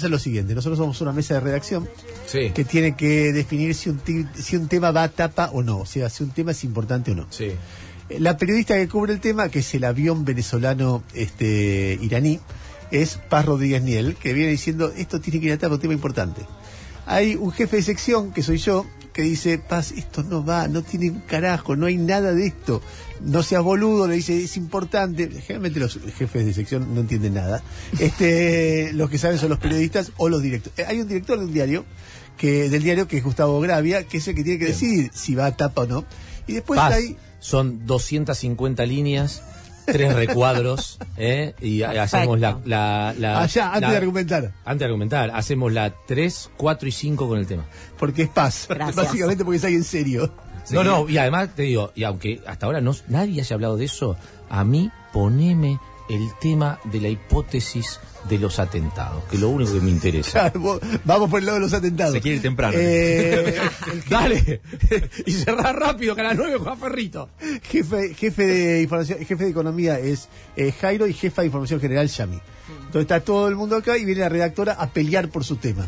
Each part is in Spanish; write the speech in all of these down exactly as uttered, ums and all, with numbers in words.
hacer lo siguiente. Nosotros somos una mesa de redacción sí. que tiene que definir si un, si un tema va a tapa o no. O sea, si un tema es importante o no. Sí. La periodista que cubre el tema, que es el avión venezolano este iraní, es Paz Rodríguez Niel, que viene diciendo, esto tiene que ir a tapa, un tema importante. Hay un jefe de sección, que soy yo, que dice, Paz, esto no va, no tiene un carajo, no hay nada de esto. No seas boludo, le dice, es importante. Generalmente los jefes de sección no entienden nada. Este, los que saben son los periodistas o los directores. Hay un director de un diario, que del diario, que es Gustavo Gravia, que es el que tiene que decidir si va a tapa o no. Y después Paz, hay... son doscientas cincuenta líneas, tres recuadros, ¿eh? Y Perfecto. hacemos la... la, la Allá, antes la, de argumentar. Antes de argumentar, hacemos la tres, cuatro y cinco con el tema. Porque es Paz. Gracias. Básicamente porque es alguien serio. No, no, y además te digo, y aunque hasta ahora no nadie haya hablado de eso, a mí poneme el tema de la hipótesis de los atentados, que es lo único que me interesa. Claro, vos- vamos por el lado de los atentados. Se quiere ir temprano. Eh, Dale, y cerrar rápido que a las nueve Juan Ferrito. jefe, jefe de información, jefe de economía es eh, Jairo y jefa de información general Yami. Entonces está todo el mundo acá y viene la redactora a pelear por su tema.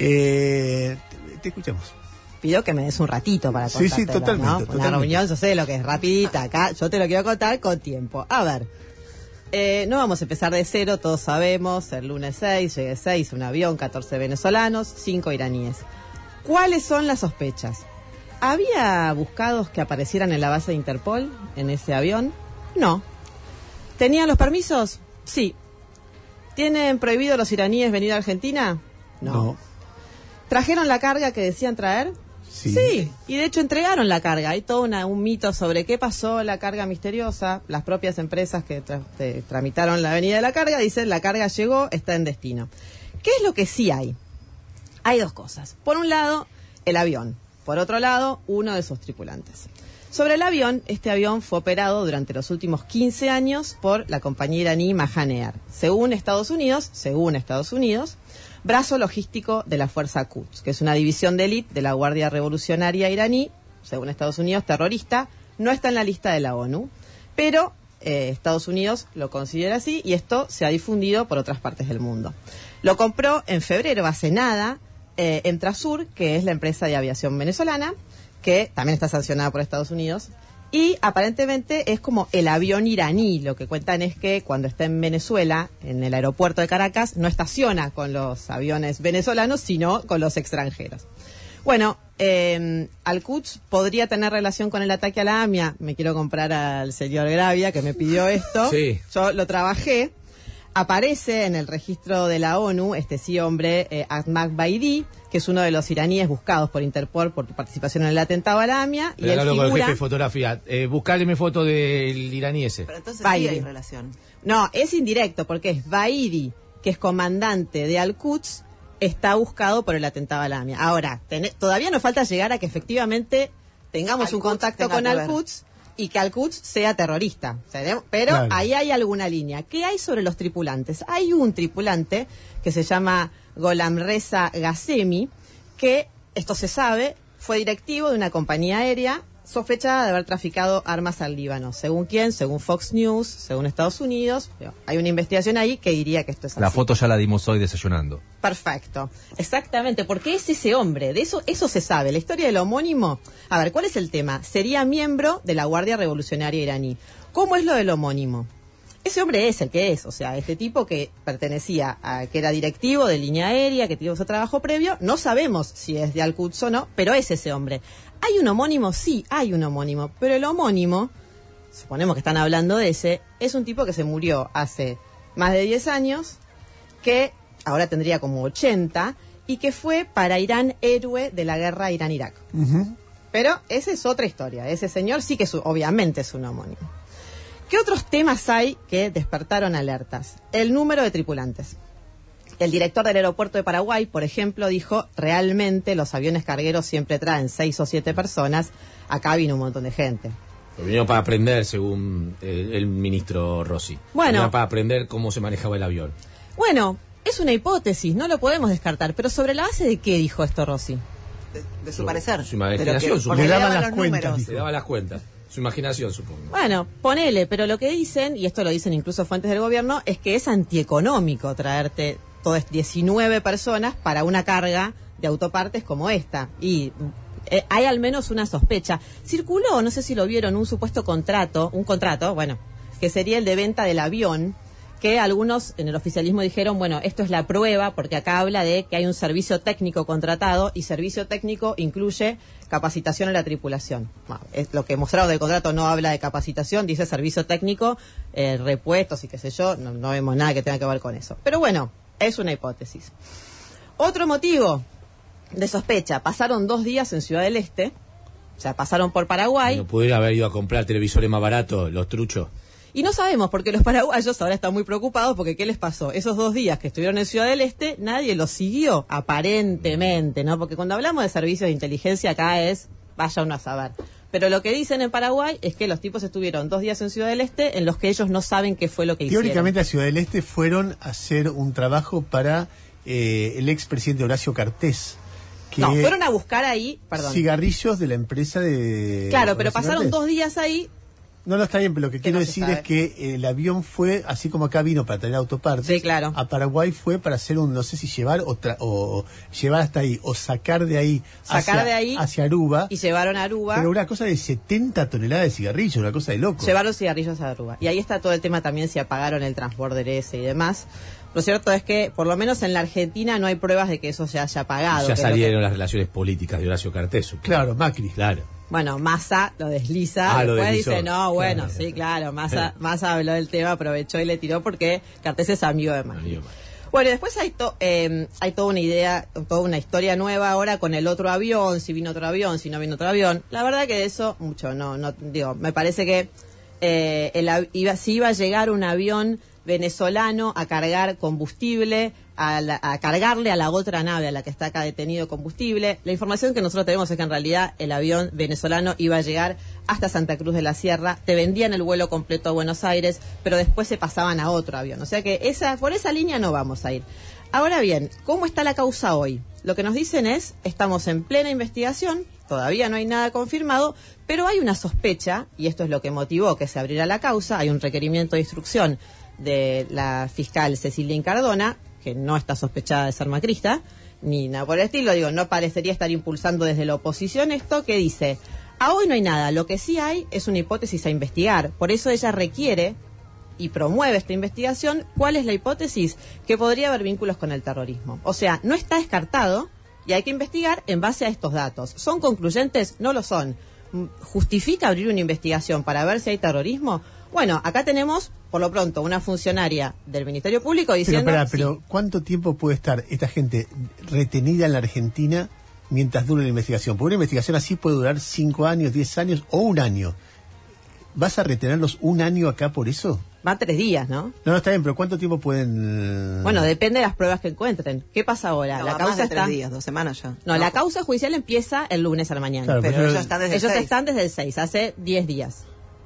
Eh, te, te escuchamos. Pido que me des un ratito para Sí, contártelo, sí, totalmente, ¿no? Una totalmente. reunión, yo sé lo que es rapidita acá, yo te lo quiero contar con tiempo. A ver, eh, no vamos a empezar de cero, todos sabemos, el lunes seis, llegué seis, un avión, catorce venezolanos, cinco iraníes. ¿Cuáles son las sospechas? ¿Había buscados que aparecieran en la base de Interpol, en ese avión? No. ¿Tenían los permisos? Sí. ¿Tienen prohibido los iraníes venir a Argentina? No. ¿Trajeron la carga que decían traer? Sí. Sí, y de hecho entregaron la carga. Hay todo una, un mito sobre qué pasó la carga misteriosa. Las propias empresas que tra te, tramitaron la venida de la carga dicen la carga llegó, está en destino. ¿Qué es lo que sí hay? Hay dos cosas. Por un lado, el avión. Por otro lado, uno de sus tripulantes. Sobre el avión, este avión fue operado durante los últimos quince años por la compañía iraní Mahan Air. Según Estados Unidos, según Estados Unidos, brazo logístico de la Fuerza Quds, que es una división de élite de la Guardia Revolucionaria iraní, según Estados Unidos, terrorista, no está en la lista de la ONU, pero eh, Estados Unidos lo considera así y esto se ha difundido por otras partes del mundo. Lo compró en febrero, hace nada, eh, Entrasur, que es la empresa de aviación venezolana, que también está sancionada por Estados Unidos, y aparentemente es como el avión iraní. Lo que cuentan es que cuando está en Venezuela, en el aeropuerto de Caracas, no estaciona con los aviones venezolanos, sino con los extranjeros. Bueno, eh, Al-Quds podría tener relación con el ataque a la AMIA. Me quiero comprar al señor Gravia, que me pidió esto. Sí. Yo lo trabajé. Aparece en el registro de la ONU este sí hombre, eh, Ahmad Baidi, que es uno de los iraníes buscados por Interpol por tu participación en el atentado a la AMIA. Y él Háblalo con el figura... jefe de fotografía. Eh, buscale mi foto del iraní ese. Pero entonces Baidi. sí hay relación. No, es indirecto, porque es Baidi, que es comandante de Al-Quds, está buscado por el atentado a la AMIA. Ahora, ten- todavía nos falta llegar a que efectivamente tengamos un Al-Quds contacto tenga con que ver. Al-Quds y que Al-Quds sea terrorista. ¿Sabemos? Pero Claro. ahí hay alguna línea. ¿Qué hay sobre los tripulantes? Hay un tripulante que se llama Golamreza Ghasemi, que, esto se sabe, fue directivo de una compañía aérea sospechada de haber traficado armas al Líbano. ¿Según quién? Según Fox News, según Estados Unidos. Hay una investigación ahí que diría que esto es así. La foto ya la dimos hoy desayunando. Perfecto. Exactamente, porque es ese hombre, de eso, eso se sabe. La historia del homónimo. A ver, ¿cuál es el tema? Sería miembro de la Guardia Revolucionaria iraní. ¿Cómo es lo del homónimo? Ese hombre es el que es, o sea, este tipo que pertenecía a, que era directivo de línea aérea, que tuvo su trabajo previo, no sabemos si es de Al-Quds o no, pero es ese hombre. ¿Hay un homónimo? Sí, hay un homónimo, pero el homónimo, suponemos que están hablando de ese, es un tipo que se murió hace más de diez años, que ahora tendría como ochenta, y que fue para Irán héroe de la guerra Irán-Irak. Uh-huh. Pero esa es otra historia, ese señor sí que es, obviamente es un homónimo. ¿Qué otros temas hay que despertaron alertas? El número de tripulantes. El director del aeropuerto de Paraguay, por ejemplo, dijo, realmente los aviones cargueros siempre traen seis o siete personas, acá vino un montón de gente. Vino para aprender, según el, el ministro Rossi. Bueno. Vino para aprender cómo se manejaba el avión. Bueno, es una hipótesis, no lo podemos descartar, pero ¿sobre la base de qué dijo esto Rossi? De, de su Su- parecer. su imaginación, Pero que- su- porque Le le daban daban las los cuentas, números. dijo. Se daba las cuentas. Su imaginación, supongo. Bueno, ponele, pero lo que dicen, y esto lo dicen incluso fuentes del gobierno, es que es antieconómico traerte todas diecinueve personas para una carga de autopartes como esta. Y eh, hay al menos una sospecha. Circuló, no sé si lo vieron, un supuesto contrato, un contrato, bueno, que sería el de venta del avión, que algunos en el oficialismo dijeron, bueno, esto es la prueba, porque acá habla de que hay un servicio técnico contratado, y servicio técnico incluye capacitación a la tripulación. Bueno, es lo que mostraron del contrato no habla de capacitación, dice servicio técnico, eh, repuestos y qué sé yo, no, no vemos nada que tenga que ver con eso. Pero bueno, es una hipótesis. Otro motivo de sospecha, pasaron dos días en Ciudad del Este, o sea, pasaron por Paraguay. No pudieron haber ido a comprar televisores más baratos, los truchos. Y no sabemos, porque los paraguayos ahora están muy preocupados, porque ¿qué les pasó? Esos dos días que estuvieron en Ciudad del Este, nadie los siguió, aparentemente, ¿no? Porque cuando hablamos de servicios de inteligencia acá es, vaya uno a saber. Pero lo que dicen en Paraguay es que los tipos estuvieron dos días en Ciudad del Este, en los que ellos no saben qué fue lo que hicieron. Teóricamente a Ciudad del Este fueron a hacer un trabajo para eh, el expresidente Horacio Cartés. Que no, fueron a buscar ahí, perdón. Cigarrillos de la empresa de... Claro, pero Horacio pasaron Cartés. dos días ahí. No, no, está bien, pero lo que Que quiero no se decir sabe. es que el avión fue, así como acá vino para traer autopartes, Sí, claro. a Paraguay fue para hacer un, no sé si llevar o, tra- o, o llevar hasta ahí, o sacar de ahí, Sacar hacia, de ahí hacia Aruba, Y llevaron a Aruba. pero una cosa de setenta toneladas de cigarrillos, una cosa de loco. Llevaron cigarrillos a Aruba. Y ahí está todo el tema también si apagaron el transborder ese y demás. Lo cierto es que, por lo menos en la Argentina, no hay pruebas de que eso se haya apagado. Ya que es lo salieron que- las relaciones políticas de Horacio Cartés. supongo. Claro, Macri. Claro. Bueno, Massa lo desliza, Ah, lo después deslizó. dice, no, bueno, Claro. sí, claro, Massa, Massa habló del tema, aprovechó y le tiró porque Cartés es amigo de Macri. Amigo. Bueno, y después hay, to- eh, hay toda una idea, toda una historia nueva ahora con el otro avión, si vino otro avión, si no vino otro avión. La verdad que de eso, mucho, no, no, digo, me parece que eh, el, av- iba, si iba a llegar un avión venezolano a cargar combustible, a, la- a cargarle a la otra nave a la que está acá detenido combustible. La información que nosotros tenemos es que en realidad el avión venezolano iba a llegar hasta Santa Cruz de la Sierra, te vendían el vuelo completo a Buenos Aires, pero después se pasaban a otro avión. O sea que esa, por esa línea no vamos a ir. Ahora bien, ¿cómo está la causa hoy? Lo que nos dicen es, estamos en plena investigación, todavía no hay nada confirmado, pero hay una sospecha, y esto es lo que motivó que se abriera la causa, hay un requerimiento de instrucción de la fiscal Cecilia Incardona, que no está sospechada de ser macrista, ni nada por el estilo, digo, no parecería estar impulsando desde la oposición esto, que dice, a hoy no hay nada, lo que sí hay es una hipótesis a investigar, por eso ella requiere y promueve esta investigación. ¿Cuál es la hipótesis? Que podría haber vínculos con el terrorismo. O sea, no está descartado y hay que investigar en base a estos datos. ¿Son concluyentes? No lo son. ¿Justifica abrir una investigación para ver si hay terrorismo? Bueno, acá tenemos, por lo pronto, una funcionaria del Ministerio Público Pero, diciendo... pará, sí. pero ¿cuánto tiempo puede estar esta gente retenida en la Argentina mientras dure la investigación? Porque una investigación así puede durar cinco años, diez años o un año. ¿Vas a retenerlos un año acá por eso? Va tres días, ¿no? No, no, está bien, pero ¿cuánto tiempo pueden...? eh? Bueno, depende de las pruebas que encuentren. ¿Qué pasa ahora? No, la va causa más de está... tres días, dos semanas ya. No, la causa judicial empieza el lunes a la mañana. Claro, Pero pero- ellos están desde el Ellos seis. están desde el seis, hace diez días.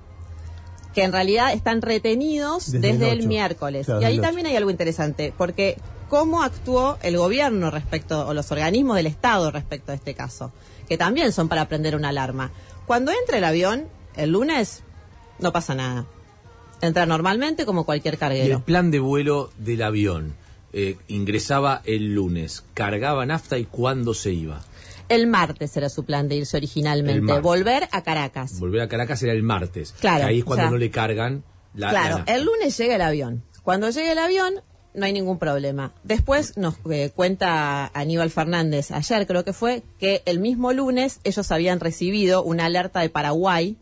Que en realidad están retenidos Desde desde, el el ocho. miércoles. Claro, y ahí desde el también hay algo interesante, porque cómo actuó el gobierno respecto, o los organismos del Estado respecto a este caso, que también son para prender una alarma. Cuando entra el avión, el lunes, no pasa nada. Entra normalmente como cualquier Y el carguero. plan de vuelo del avión eh, ingresaba el lunes, cargaba nafta y ¿cuándo se iba? El martes era su plan de irse El originalmente, martes. volver a Caracas. Volver a Caracas era el martes. Claro, que ahí es o cuando sea, no le cargan la, la Claro, nafta. el lunes llega el avión. Cuando llega el avión, no hay ningún problema. Después nos eh, cuenta Aníbal Fernández, ayer creo que fue, que el mismo lunes ellos habían recibido una alerta de Paraguay,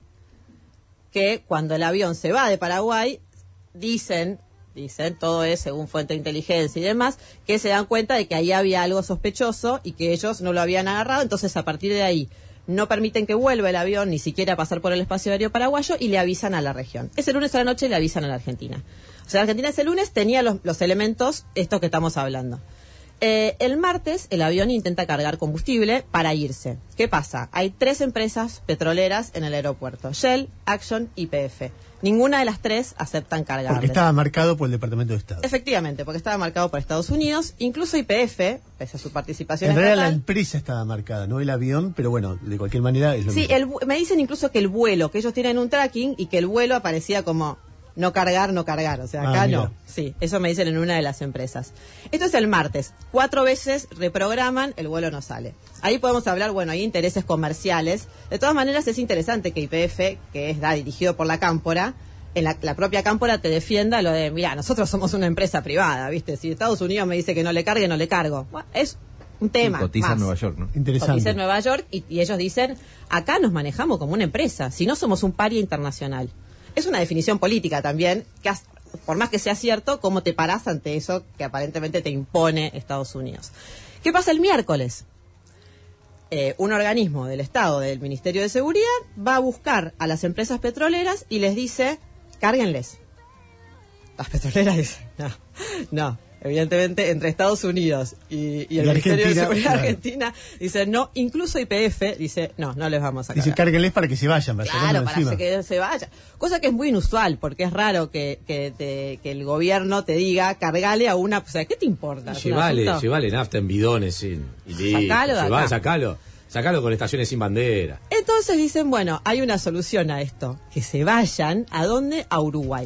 que cuando el avión se va de Paraguay, dicen, dicen, todo es según fuente de inteligencia y demás, que se dan cuenta de que ahí había algo sospechoso y que ellos no lo habían agarrado, entonces a partir de ahí no permiten que vuelva el avión, ni siquiera pasar por el espacio aéreo paraguayo, y le avisan a la región. Ese lunes a la noche le avisan a la Argentina. O sea, la Argentina ese lunes tenía los, los elementos, estos que estamos hablando. Eh, el martes el avión intenta cargar combustible para irse. ¿Qué pasa? Hay tres empresas petroleras en el aeropuerto: Shell, Action y Y P F. Ninguna de las tres aceptan cargarle. Porque estaba marcado por el Departamento de Estado. Efectivamente, porque estaba marcado por Estados Unidos. Incluso Y P F, pese a su participación En realidad la estatal. empresa estaba marcada, no el avión, pero bueno, de cualquier manera es lo Sí, mismo. el, vu- me dicen incluso que el vuelo, que ellos tienen un tracking y que el vuelo aparecía como no cargar, no cargar. O sea, Ah, acá mira. no. Sí, eso me dicen en una de las empresas. Esto es el martes. Cuatro veces reprograman, el vuelo no sale. Ahí podemos hablar, bueno, hay intereses comerciales. De todas maneras, es interesante que Y P F, que es da, dirigido por la Cámpora, en la, la propia Cámpora te defienda lo de, mira, nosotros somos una empresa privada, ¿viste? Si Estados Unidos me dice que no le cargue, no le cargo. Bueno, es un tema. Sí, cotiza más. en Nueva York, ¿no? Interesante. Cotiza en Nueva York y, y ellos dicen, acá nos manejamos como una empresa, si no somos un paria internacional. Es una definición política también, que has- por más que sea cierto, cómo te parás ante eso que aparentemente te impone Estados Unidos. ¿Qué pasa el miércoles? Eh, un organismo del Estado, del Ministerio de Seguridad, va a buscar a las empresas petroleras y les dice, cárguenles. Las petroleras dicen, no, no. Evidentemente, entre Estados Unidos y, y el Y Ministerio de Argentina, Seguridad claro. Argentina, dice no, incluso Y P F dice, no, no les vamos a cargar. Dice, cárguenles para que se vayan, para Claro, sacárnoslo para encima. que se vaya. Cosa que es muy inusual, porque es raro que, que, te- que el gobierno te diga, cargale a una... O sea, ¿qué te importa? ¿Es un Llevale, asunto? llevale nafta en bidones y, y listo. Sacalo de Llevá, acá. sacalo, sacalo con estaciones sin bandera. Entonces dicen, bueno, hay una solución a esto, que se vayan, ¿a dónde? A Uruguay.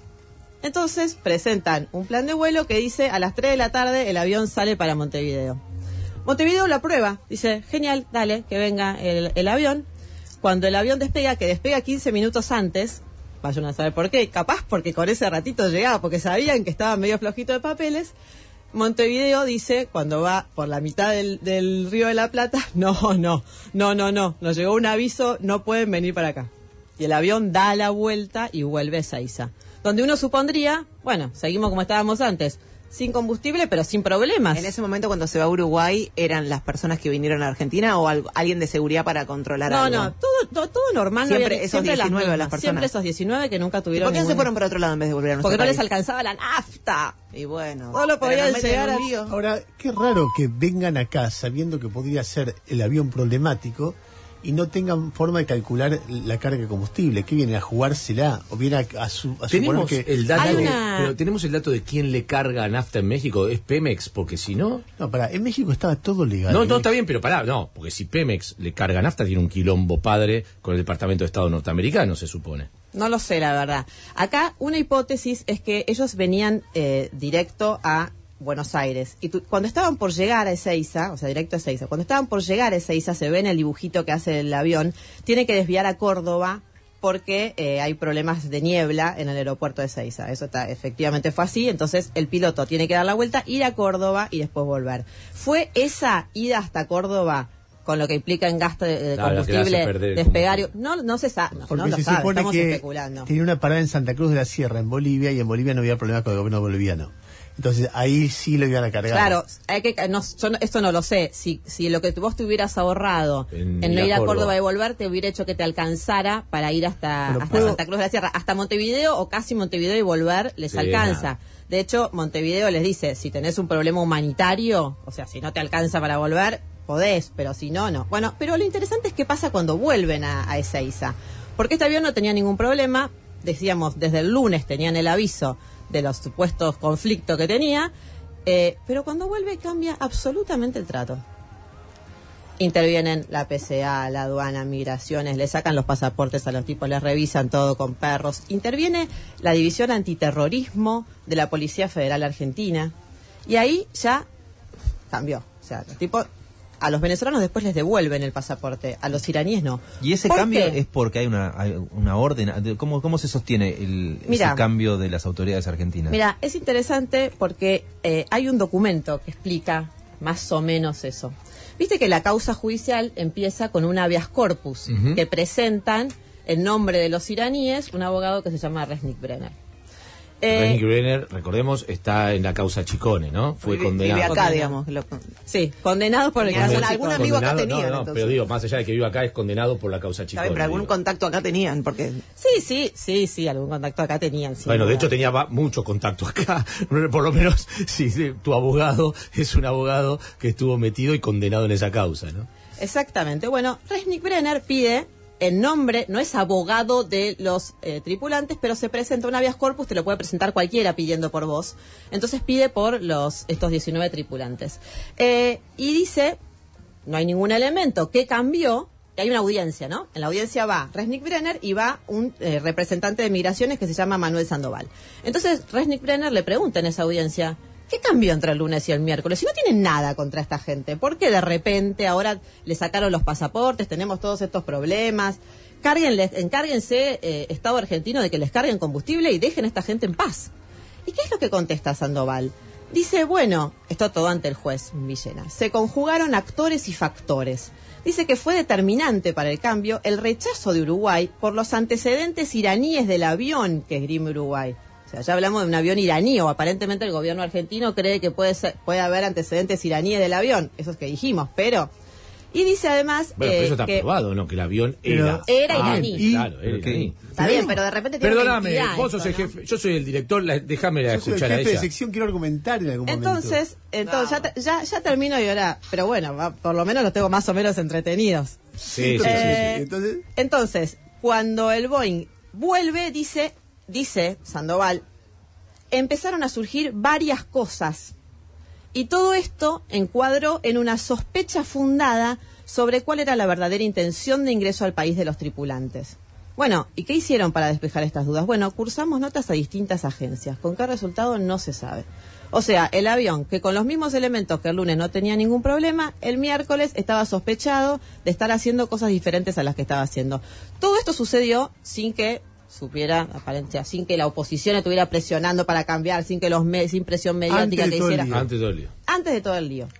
Entonces presentan un plan de vuelo que dice, a las tres de la tarde el avión sale para Montevideo. Montevideo lo aprueba, dice, genial, dale, que venga el, el avión. Cuando el avión despega, que despega quince minutos antes, vayan a saber por qué, capaz porque con ese ratito llegaba, porque sabían que estaba medio flojito de papeles. Montevideo dice, cuando va por la mitad del, del Río de la Plata, no, no, no, no, no, nos llegó un aviso, no pueden venir para acá. Y el avión da la vuelta y vuelve a Ezeiza. Donde uno supondría, bueno, seguimos como estábamos antes, sin combustible, pero sin problemas. En ese momento, cuando se va a Uruguay, ¿eran las personas que vinieron a Argentina o algo- alguien de seguridad para controlar No, algo? no, todo, todo, todo normal. no Siempre había- esos siempre las diecinueve, mismas, las personas. Siempre esos diecinueve que nunca ¿Y tuvieron por qué no se ningún- fueron para otro lado en vez de volver a nuestro Porque no les país? alcanzaba la nafta. Y bueno, Solo pero podían nos meten llegar en a- un lío. Ahora, qué raro que vengan acá sabiendo que podría ser el avión problemático y no tengan forma de calcular la carga de combustible. ¿Qué vienen a jugársela? ¿O vienen a, a, su, a suponer Tenemos que... el dato, Hay de- una- pero tenemos el dato de quién le carga nafta en México, es Pemex, porque si no, No, pará, en México estaba todo legal. no, no ¿eh? está bien, pero pará, no, porque si Pemex le carga nafta tiene un quilombo padre con el Departamento de Estado norteamericano, se supone. No lo sé, la verdad. Acá una hipótesis es que ellos venían eh, directo a Buenos Aires. Y tu- cuando estaban por llegar a Ezeiza, o sea, directo a Ezeiza, cuando estaban por llegar a Ezeiza, se ve en el dibujito que hace el avión, tiene que desviar a Córdoba porque eh, hay problemas de niebla en el aeropuerto de Ezeiza. Eso está, efectivamente fue así. Entonces el piloto tiene que dar la vuelta, ir a Córdoba y después volver. ¿Fue esa ida hasta Córdoba con lo que implica en gasto de, de Claro, que le hace combustible, perder el despegar? y- combustible. No, no se sabe, no, Porque no lo se sabe, supone estamos que especulando. tenía una parada en Santa Cruz de la Sierra, en Bolivia, y en Bolivia no había problema con el gobierno boliviano. Entonces ahí sí lo iban a cargar. Claro, hay que, no, yo no- esto no lo sé. Si, si lo que vos te hubieras ahorrado En en, no ir a ir a Córdoba. Córdoba y volver, te hubiera hecho que te alcanzara para ir hasta, Bueno, hasta puedo- Santa Cruz de la Sierra, hasta Montevideo o casi Montevideo y volver les Sí, alcanza. nada. De hecho, Montevideo les dice, si tenés un problema humanitario, o sea, si no te alcanza para volver, podés, pero si no, no. Bueno, pero lo interesante es qué pasa cuando vuelven a, a Ezeiza. Porque este avión no tenía ningún problema, decíamos, desde el lunes tenían el aviso de los supuestos conflictos que tenía, eh, pero cuando vuelve cambia absolutamente el trato. Intervienen la P C A, la aduana, migraciones, le sacan los pasaportes a los tipos, les revisan todo con perros. Interviene la División Antiterrorismo de la Policía Federal Argentina. Y ahí ya cambió. O sea, los tipos, a los venezolanos después les devuelven el pasaporte, a los iraníes no. ¿Y ese ¿Por cambio qué? es porque hay una, hay una orden? de- ¿Cómo, cómo se sostiene el, Mira. ese cambio de las autoridades argentinas? Mira, es interesante porque eh, hay un documento que explica más o menos eso. Viste que la causa judicial empieza con un habeas corpus Ujú. que presentan en nombre de los iraníes un abogado que se llama Resnick Brenner. Eh, Renny Brenner, recordemos, está en la causa Chicone, ¿no? Fue Vive- condenado. vive acá, Condenado. digamos. lo- Sí, condenado por el Tenía caso algún- Chicone. algún amigo acá Condenado, tenían, no, no, entonces. pero digo, más allá de que vive acá, es condenado por la causa Está Chicone. bien, pero algún digo. contacto acá tenían, porque Sí, sí, sí, sí, algún contacto acá tenían. sin Bueno, de duda. hecho tenía va- mucho contacto acá. Por lo menos, si sí, tu abogado es un abogado que estuvo metido y condenado en esa causa, ¿no? Exactamente. Bueno, Resnick Brenner pide en nombre, no es abogado de los eh, tripulantes, pero se presenta un habeas corpus, te lo puede presentar cualquiera pidiendo por vos. Entonces pide por los estos diecinueve tripulantes. Eh, y dice, no hay ningún elemento que cambió hay una audiencia, ¿no? En la audiencia va Resnick Brenner y va un eh, representante de migraciones que se llama Manuel Sandoval. Entonces Resnick Brenner le pregunta en esa audiencia, ¿qué cambió entre el lunes y el miércoles? Si no tienen nada contra esta gente, ¿por qué de repente ahora le sacaron los pasaportes, tenemos todos estos problemas? Cárguenle, encárguense, eh, Estado argentino, de que les carguen combustible y dejen a esta gente en paz. ¿Y qué es lo que contesta Sandoval? Dice, bueno, esto todo ante el juez Villena, se conjugaron actores y factores. Dice que fue determinante para el cambio el rechazo de Uruguay por los antecedentes iraníes del avión que esgrime Uruguay. O sea, ya hablamos de un avión iraní, o aparentemente el gobierno argentino cree que puede ser, puede haber antecedentes iraníes del avión, esos que dijimos, pero... Y dice además... Bueno, eh, pero eso está que probado, ¿no? Que el avión Pero- era... Era Ah, iraní. y- Claro, era ¿Pero qué? iraní. Está bien, pero de repente tiene una Perdóname, entidad vos sos esto, el ¿no? jefe, yo soy el director, la, déjame Yo soy el escuchar a jefe de ella. sección, quiero argumentar en algún momento. Entonces, entonces ya, te- ya, ya termino y ahora... Pero bueno, va- por lo menos los tengo más o menos entretenidos. Sí, sí, Entonces, sí, Eh, sí. entonces, Entonces, cuando el Boeing vuelve, dice, dice Sandoval, empezaron a surgir varias cosas. Y todo esto encuadró en una sospecha fundada sobre cuál era la verdadera intención de ingreso al país de los tripulantes. Bueno, ¿y qué hicieron para despejar estas dudas? Bueno, cursamos notas a distintas agencias. ¿Con qué resultado? No se sabe. O sea, el avión, que con los mismos elementos que el lunes no tenía ningún problema, el miércoles estaba sospechado de estar haciendo cosas diferentes a las que estaba haciendo. Todo esto sucedió sin que supiera, aparente, sin que la oposición estuviera presionando para cambiar, sin que los me- sin presión mediática Antes de que todo el hiciera. lío. Antes de todo el lío. Antes de todo el lío.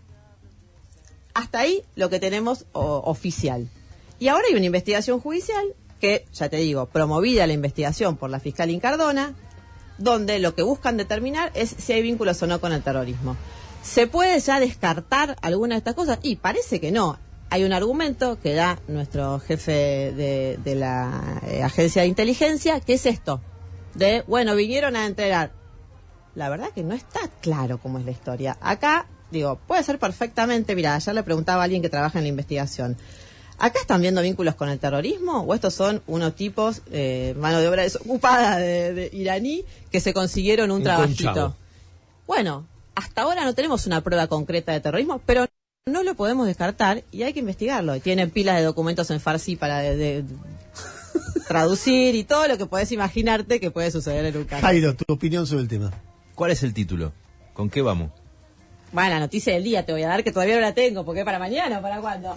Hasta ahí lo que tenemos o, oficial. Y ahora hay una investigación judicial que, ya te digo, promovida la investigación por la fiscal Incardona, donde lo que buscan determinar es si hay vínculos o no con el terrorismo. ¿Se puede ya descartar alguna de estas cosas? Y parece que no. Hay un argumento que da nuestro jefe de, de la eh, agencia de inteligencia, que es esto, de, bueno, vinieron a entregar. La verdad que no está claro cómo es la historia. Acá, digo, puede ser perfectamente, mira, ayer le preguntaba a alguien que trabaja en la investigación, ¿acá están viendo vínculos con el terrorismo? ¿O estos son unos tipos, eh, mano de obra desocupada de, de iraní, que se consiguieron un, Un trabajito? conchavo. Bueno, hasta ahora no tenemos una prueba concreta de terrorismo, pero no lo podemos descartar y hay que investigarlo. Tienen pilas de documentos en farsi para de- de- traducir y todo lo que podés imaginarte que puede suceder en un caso. Jairo, tu opinión sobre el tema. ¿Cuál es el título? ¿Con qué vamos? Bueno, la noticia del día te voy a dar, que todavía no la tengo, porque para mañana o para cuándo.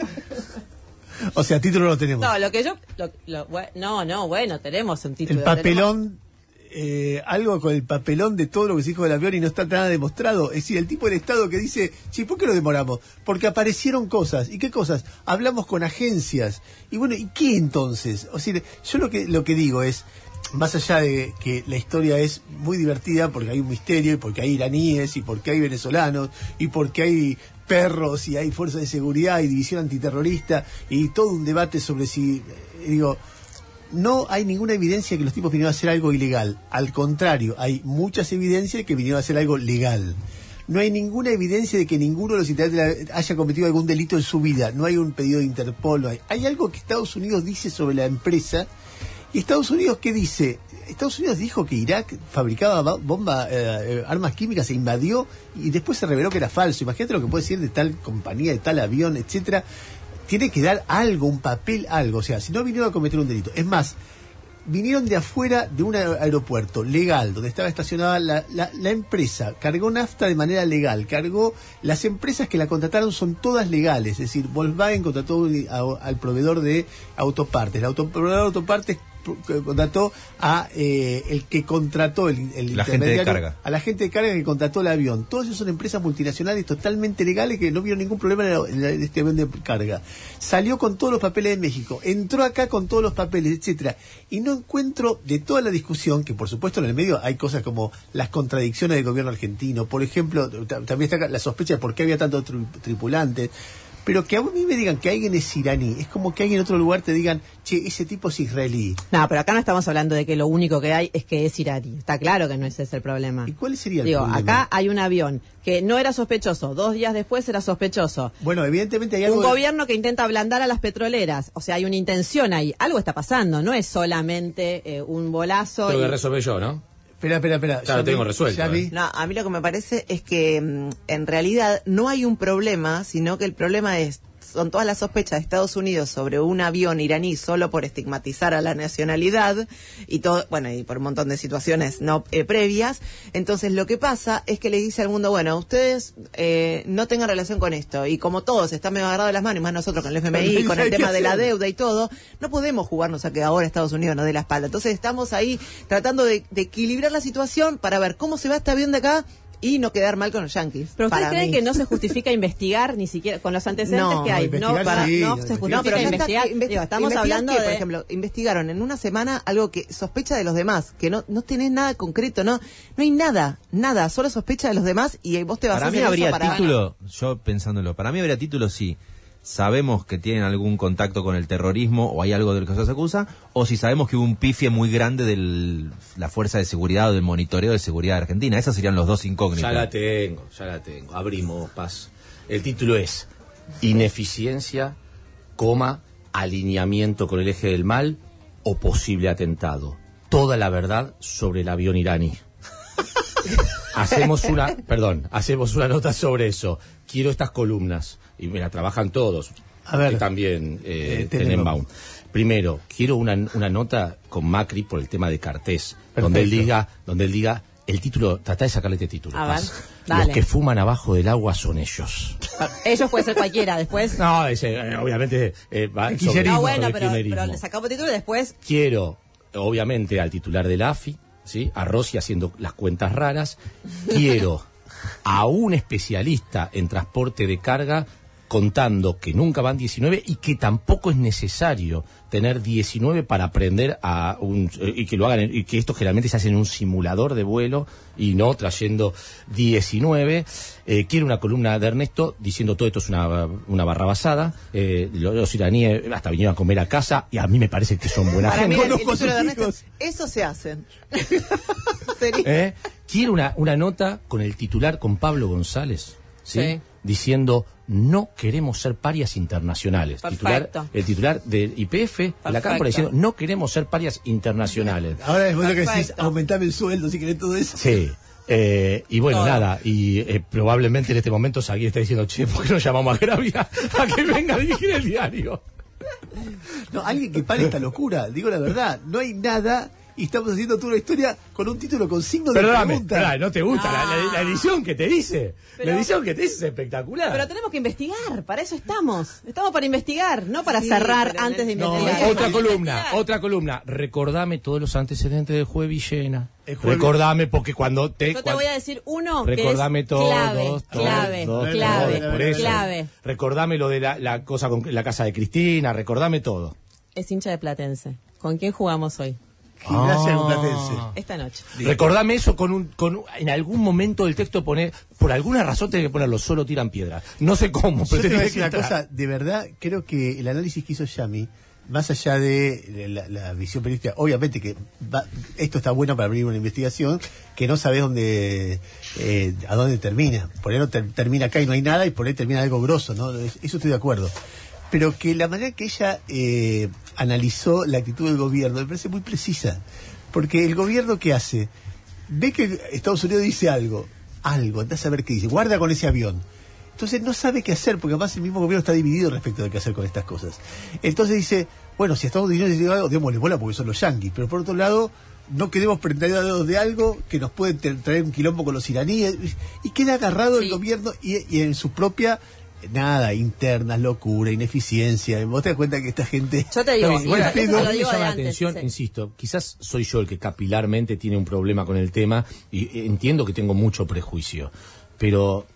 O sea, título lo tenemos. No, lo que yo... lo- lo- bue- no, no, bueno, tenemos un título. El papelón, eh, algo con el papelón de todo lo que se dijo del avión y no está nada demostrado. Es decir, el tipo del Estado que dice, sí, ¿por qué lo demoramos? Porque aparecieron cosas. ¿Y qué cosas? Hablamos con agencias. Y bueno, ¿y qué entonces? O sea, yo lo que, lo que digo es, más allá de que la historia es muy divertida porque hay un misterio y porque hay iraníes y porque hay venezolanos y porque hay perros y hay fuerzas de seguridad y división antiterrorista y todo un debate sobre si, eh, digo, no hay ninguna evidencia que los tipos vinieron a hacer algo ilegal. Al contrario, hay muchas evidencias de que vinieron a hacer algo legal. No hay ninguna evidencia de que ninguno de los integrantes haya cometido algún delito en su vida. No hay un pedido de Interpol. No hay. Hay algo que Estados Unidos dice sobre la empresa. ¿Y Estados Unidos qué dice? Estados Unidos dijo que Irak fabricaba ba- bomba, eh, eh, armas químicas, se invadió y después se reveló que era falso. Imagínate lo que puede decir de tal compañía, de tal avión, etcétera. Tiene que dar algo, un papel, algo. O sea, si no vinieron a cometer un delito. Es más, vinieron de afuera de un aer- aeropuerto legal, donde estaba estacionada la, la, la empresa, cargó nafta de manera legal, cargó, las empresas que la contrataron son todas legales, es decir, Volkswagen contrató un- a- al proveedor de autopartes, el auto, proveedor de autopartes pro- que contrató a eh, el que contrató el, el La gente de intermediario, carga. a la gente de carga que contrató el avión. Todas esas son empresas multinacionales totalmente legales que no vieron ningún problema en, la- en la- en este avión de carga. Salió con todos los papeles de México, entró acá con todos los papeles, etcétera, y no encuentro de toda la discusión, que por supuesto en el medio hay cosas como las contradicciones del gobierno argentino, por ejemplo, t- también está la sospecha de por qué había tantos tri- tripulantes. Pero que a mí me digan que alguien es iraní, es como que alguien en otro lugar te digan, che, ese tipo es israelí. No, pero acá no estamos hablando de que lo único que hay es que es iraní. Está claro que no ese es el problema. ¿Y cuál sería el Digo, problema? acá hay un avión que no era sospechoso, dos días después era sospechoso. Bueno, evidentemente hay algo... Un de- gobierno que intenta ablandar a las petroleras. O sea, hay una intención ahí. Algo está pasando. No es solamente eh, un bolazo. Tengo y- que resolver yo, ¿no? Espera, espera, espera. Ya lo vi- tengo resuelto, ya vi. eh. No, a mí lo que me parece es que mm, en realidad no hay un problema, sino que el problema es son todas las sospechas de Estados Unidos sobre un avión iraní solo por estigmatizar a la nacionalidad y todo, bueno, y por un montón de situaciones no eh, previas. Entonces lo que pasa es que le dice al mundo, bueno, ustedes eh, no tengan relación con esto, y como todos están medio agarrados de las manos, y más nosotros con el F M I, con el tema de la deuda y todo, no podemos jugarnos a que ahora Estados Unidos nos dé la espalda. Entonces estamos ahí tratando de, de equilibrar la situación para ver cómo se va este avión de acá y no quedar mal con los yanquis. ¿Pero ustedes para creen mí. que no se justifica investigar ni siquiera con los antecedentes No, que hay? no, No, investigar para, sí, no no, se investigar. justifica No, pero ya está, investigar. investi- Digo, estamos investigar hablando que, de... por ejemplo, investigaron en una semana algo que sospecha de los demás, que no no tenés nada concreto, no no hay nada, nada, solo sospecha de los demás y vos te vas Para a mí hacer habría eso para... título, yo pensándolo, para mí habría título sí. Sabemos que tienen algún contacto con el terrorismo o hay algo de lo que se les acusa, o si sabemos que hubo un pifie muy grande de la fuerza de seguridad o del monitoreo de seguridad de Argentina. Esos serían los dos incógnitos. Ya la tengo, ya la tengo. Abrimos, paz. El título es Ineficiencia, coma, alineamiento con el eje del mal o posible atentado. Toda la verdad sobre el avión iraní. Hacemos una, perdón, hacemos una nota sobre eso. Quiero estas columnas. Y me la trabajan todos. A ver. Y también eh, Eh, Tenenbaum. Primero, quiero una, una nota con Macri por el tema de Cartés, Perfecto. donde él diga, donde él diga, el título, trata de sacarle este título. A Paz. ver, Los dale. que fuman abajo del agua son ellos. Ellos puede ser cualquiera, después... No, ese, eh, obviamente eh, va El sobre- kirchnerismo. No, bueno, sobre el pero, kirchnerismo. pero le sacamos título y después... Quiero, obviamente, al titular del A F I, ¿sí? A Rossi haciendo las cuentas raras. Quiero a un especialista en transporte de carga contando que nunca van diecinueve y que tampoco es necesario tener diecinueve para aprender a un eh, y que lo hagan en- y que esto generalmente se hace en un simulador de vuelo y no trayendo diecinueve. Eh, quiero una columna de Ernesto diciendo todo esto es una, una barrabasada. Eh, los, los iraníes hasta vinieron a comer a casa y a mí me parece que son buena Para mí gente. el, el Conozco a título de sus Ernesto hijos. es, eso se hacen. Sería- ¿Eh? Quiero una, una nota con el titular, con Pablo González, ¿sí? Sí. Diciendo, no queremos ser parias internacionales. Perfecto. Titular, el titular del Y P F, de la Perfecto. Cámpora, diciendo, no queremos ser parias internacionales. Ahora es bueno que decís, Perfecto. aumentame el sueldo si querés todo eso. Sí. Eh, y bueno, Todo. nada, y eh, probablemente en este momento Sagui está diciendo, che, ¿por qué no llamamos a Gravia a que venga a dirigir el diario? No, alguien que pare esta locura, digo la verdad, no hay nada y estamos haciendo toda una historia con un título con signo de Perdóname, pregunta. perdóname, ¿no te gusta la, la- la edición que te dice? Pero- la edición que te dice es espectacular. Pero tenemos que investigar, para eso estamos. Estamos para investigar, no para Sí, cerrar pero en antes de el- No, investigar. otra columna, Investigar. otra columna. Recordame todos los antecedentes del juez Villena. El juez- Recordame porque cuando te... Yo te cuan- voy a decir uno que es Recordame todos, clave, todos, clave, todos, clave, todos, por eso. clave. Recordame lo de la, la cosa con la casa de Cristina, recordame todo. Es hincha de Platense. ¿Con quién jugamos hoy? Gimnasia Ah. con Platense. Esta noche. Recordame eso con un, con un- en algún momento del texto poner, por alguna razón tenés que ponerlo, solo tiran piedras. No sé cómo, Yo pero te voy a tenés decir que una entrar. cosa, de verdad, creo que el análisis que hizo Yami, más allá de la, la visión periodística, obviamente que va- esto está bueno para abrir una investigación, que no sabes dónde, eh, a dónde termina. Por ahí no ter- termina acá y no hay nada, y por ahí termina algo grosso, ¿no? Es- Eso estoy de acuerdo. Pero que la manera que ella eh, analizó la actitud del gobierno me parece muy precisa. Porque el gobierno, ¿qué hace? Ve que Estados Unidos dice algo, algo, andás a ver qué dice, guarda con ese avión. Entonces no sabe qué hacer, porque además el mismo gobierno está dividido respecto de qué hacer con estas cosas. Entonces dice, bueno, si Estados Unidos dice algo, démosle bola porque son los yanquis, pero por otro lado, no queremos prendados de algo que nos puede tra- traer un quilombo con los iraníes, y queda agarrado Sí. el gobierno y, y en su propia, nada, internas, locura, ineficiencia. Vos te das cuenta que esta gente... Yo te digo, está bien, y bueno, eso- pedo. eso A lo mí me digo llama de la antes, atención, sí. insisto, quizás soy yo el que capilarmente tiene un problema con el tema y eh, entiendo que tengo mucho prejuicio, pero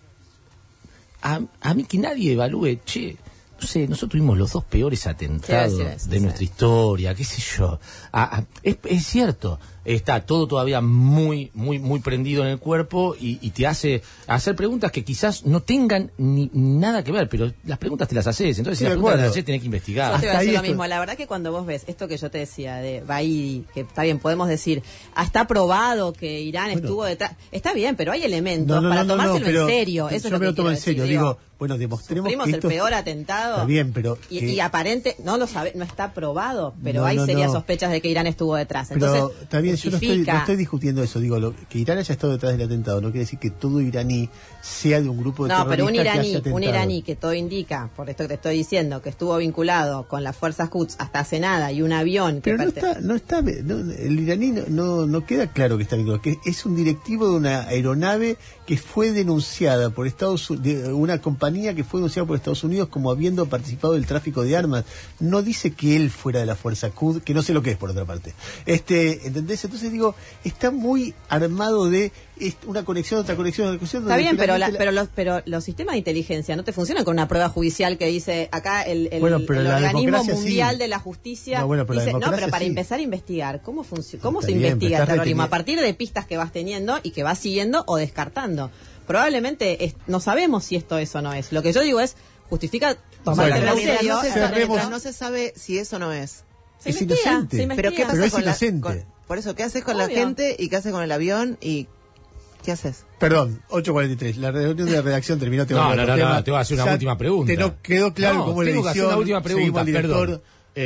a, a mí que nadie evalúe, che, no sé, nosotros tuvimos los dos peores atentados Sí, sí, sí, de sí. nuestra historia, qué sé yo. Ah, ah, es, es cierto, está todo todavía muy, muy, muy prendido en el cuerpo y, y te hace hacer preguntas que quizás no tengan ni, ni nada que ver, pero las preguntas te las haces, entonces si Sí, las de preguntas acuerdo. las haces tenés que investigar. Yo te voy a Hasta decir ahí lo esto- mismo. La verdad que cuando vos ves esto que yo te decía de Baidi, que está bien, podemos decir, ah, está probado que Irán Bueno. estuvo detrás. Está bien, pero hay elementos No, no, para no, no, tomárselo no, pero en serio. Eso es yo lo me que lo tomo quiero en serio. decir. Digo, Bueno, demostremos Sufrimos que el esto peor atentado. Está bien, pero Y, que- y aparente, no lo sabe, no está probado, pero No, hay no, serias no. sospechas de que Irán estuvo detrás. Pero Entonces, está bien, yo no estoy, justifica- no estoy discutiendo eso. Digo, lo, que Irán haya estado detrás del atentado no quiere decir que todo iraní sea de un grupo de No, pero un terroristas que iraní, haya atentado. un iraní que todo indica, por esto que te estoy diciendo, que estuvo vinculado con las fuerzas Quds hasta hace nada y un avión que Pero no perte- está, no está, no, el iraní no, no, no queda claro que está vinculado, que es un directivo de una aeronave que fue denunciada por Estados Unidos, una compañía que fue denunciada por Estados Unidos como habiendo participado del tráfico de armas. No dice que él fuera de la fuerza Quds, que no sé lo que es por otra parte. Este, ¿entendés? Entonces digo, está muy armado de es una conexión, otra conexión, otra conexión. Está donde bien, pero, la- finalmente pero, los, pero los sistemas de inteligencia no te funcionan con una prueba judicial que dice acá el, el, Bueno, pero el la organismo democracia mundial sí. de la justicia No, bueno, pero la dice, no, democracia pero para sí. empezar a investigar, ¿cómo, func- cómo Está se bien, pero investiga el estás terrorismo? reteni- A partir de pistas que vas teniendo y que vas siguiendo o descartando. Probablemente es- no sabemos si esto es o no es. Lo que yo digo es, justifica tomar Bueno, Pero en mientras serio. no se esa sabe, cerremos- mientras no se sabe si eso no es. Se es investiga, inocente. se investiga. Pero ¿qué pasa Pero es con la- inocente. con- por eso, ¿qué haces con la Obvio. gente y qué haces con el avión y qué haces? Perdón, ocho cuarenta y tres. La reunión de redacción terminó. Te voy a No, hablar no, otro no, tema. no, te voy a hacer una Ya última pregunta. Te no quedó claro No, cómo la tengo que hacer edición. una última pregunta, Seguimos al director. perdón.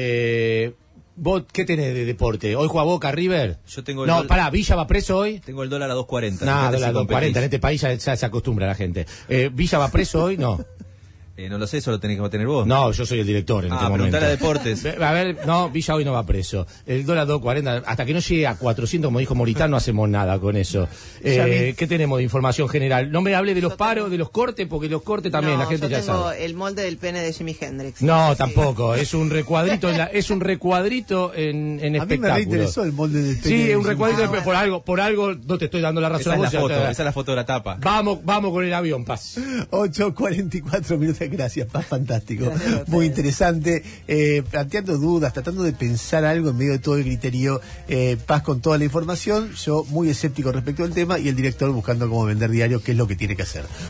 Eh, ¿Vos qué tenés de deporte? ¿Hoy juega Boca River? Yo tengo el No, dol- pará, ¿Villa va preso hoy? Tengo el dólar a dos cuarenta. No, fíjate dólar si dos cuarenta, en competís. este país ya, ya se acostumbra la gente. Eh, ¿Villa va preso hoy? No. Eh, no lo sé, eso lo tenés que tener vos. No, yo soy el director en Ah, este momento. preguntale a Deportes. A ver, no, Villa hoy no va preso. El dólar dos cuarenta, hasta que no llegue a cuatrocientos, como dijo Moritán, no hacemos nada con eso. Ya Eh, vi. ¿Qué tenemos de información general? No me hable de los Yo paros, tengo- de los cortes, porque los cortes también no, la gente yo ya tengo sabe. el molde del pene de Jimi Hendrix. No, Sí. tampoco. Es un recuadrito, en la- es un recuadrito en, en A mí me espectáculos. reinteresó el molde del pene Sí, de es un Jimi recuadrito, Ah, de- bueno. por algo, por algo no te estoy dando la razón. Esa a es la vos, ya foto, te- esa es la foto de la tapa. Vamos, vamos con el avión, paz. ocho cuarenta y cuatro minutos, gracias, Paz, fantástico. Gracias a ustedes. Muy interesante, eh, planteando dudas, tratando de pensar algo en medio de todo el griterío. eh, Paz con toda la información, yo muy escéptico respecto al tema y el director buscando cómo vender diario, qué es lo que tiene que hacer.